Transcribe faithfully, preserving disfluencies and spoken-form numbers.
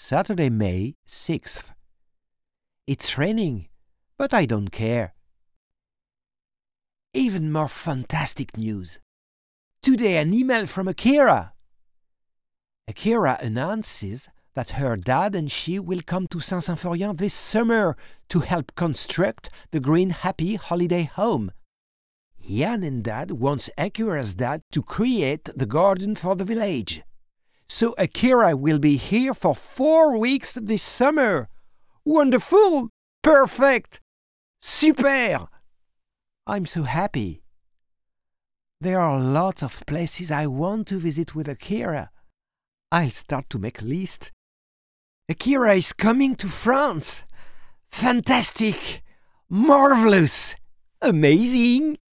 Saturday, May sixth. It's raining, but I don't care. Even more fantastic news. Today an email from Akira. Akira announces that her dad and she will come to Saint-Symphorien this summer to help construct the Green Happy Holiday Home. Yann and Dad wants Akira's dad to create the garden for the village. So Akira will be here for four weeks this summer. Wonderful! Perfect! Super! I'm so happy. There are lots of places I want to visit with Akira. I'll start to make a list. Akira is coming to France. Fantastic! Marvelous! Amazing!